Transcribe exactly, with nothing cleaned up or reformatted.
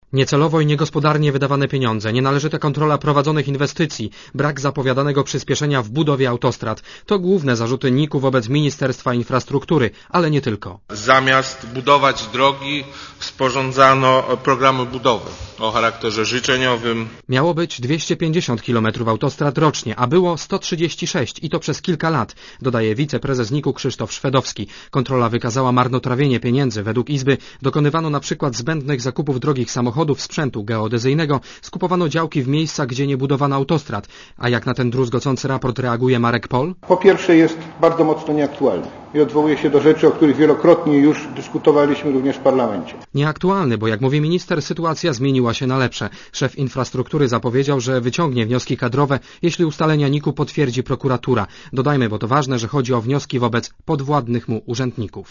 Niecelowo i niegospodarnie wydawane pieniądze, nienależyta kontrola prowadzonych inwestycji, brak zapowiadanego przyspieszenia w budowie autostrad to główne zarzuty N I K-u wobec Ministerstwa Infrastruktury, ale nie tylko. Zamiast budować drogi, sporządzano programy budowy o charakterze życzeniowym. Miało być dwieście pięćdziesiąt kilometrów autostrad rocznie, a było sto trzydzieści sześć i to przez kilka lat, dodaje wiceprezes N I K-u Krzysztof Szwedowski. Kontrola wykazała marnotrawienie pieniędzy. Według Izby dokonywano na przykład zbędnych zakupów drogich samochodów, sprzętu geodezyjnego, skupowano działki w miejscach, gdzie nie budowano autostrad. A jak na ten druzgocący raport reaguje Marek Pol? Po pierwsze jest bardzo mocno nieaktualny i odwołuje się do rzeczy, o których wielokrotnie już dyskutowaliśmy również w parlamencie. Nieaktualny, bo jak mówi minister, sytuacja zmieniła się na lepsze. Szef infrastruktury zapowiedział, że wyciągnie wnioski kadrowe, jeśli ustalenia N I K-u potwierdzi prokuratura. Dodajmy, bo to ważne, że chodzi o wnioski wobec podwładnych mu urzędników.